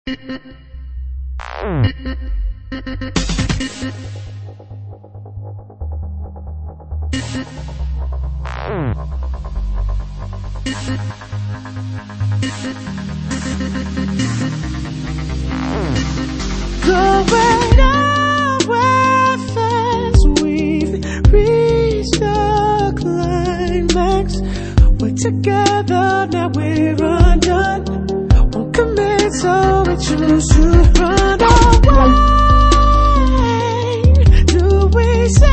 Going nowhere fast, we've reached the climax. We're together, now we're undone. Won't commit, so we choose to run away. Do we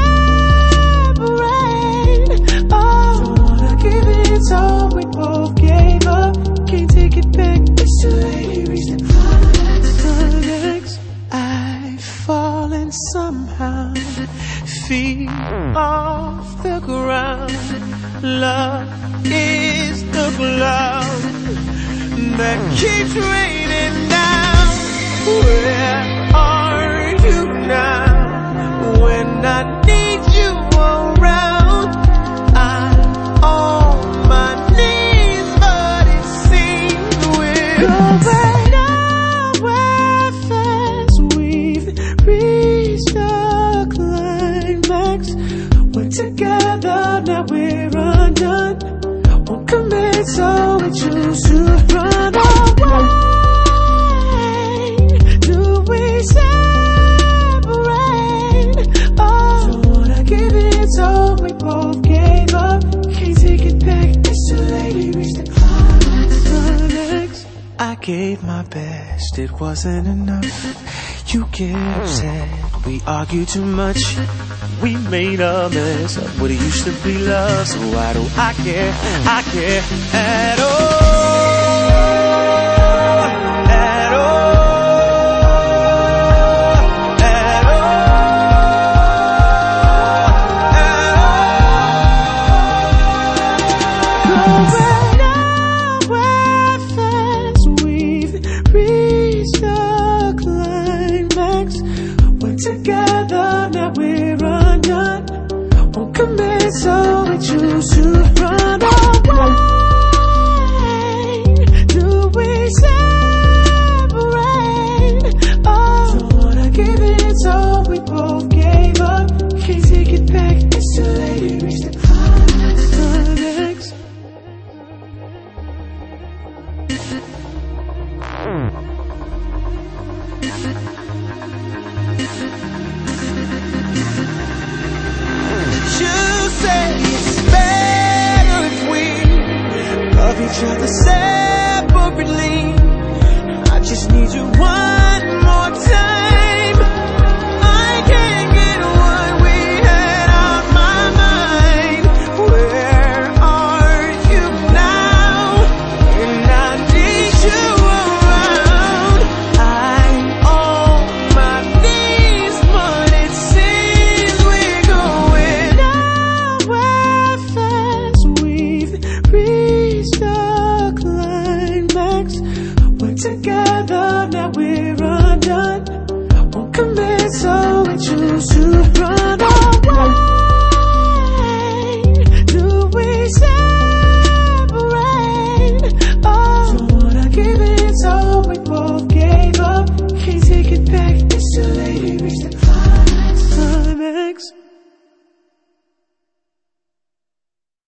separate? Oh, don't wanna give it, so we both gave up. Can't take it back, it's too late, reach the climax. I've fallen somehow, feet off the ground. Love is the cloud that keeps raining down. Where are you now? When I need you around, I'm on my knees, but it seems we're going nowhere fast. We've reached the climax. We're together, now we're undone. Won't commit, so we choose to run away. Do we separate? Oh, don't wanna give it, so we both gave up. Can't take it back, it's too late, we reached the climax. I gave my best, it wasn't enough. You get upset, we argue too much. We made a mess of what it used to be love. So why do I care? I care at all. At all. At all. Going nowhere fast, we've reached the climax. We're together, now we're undone. Won't commit, so we choose to run away. Do we separate? Oh, don't wanna give it, so we both gave up. Can't take it back, it's too late, we reached the climax. You say it's better if we love each other separately. I just need you one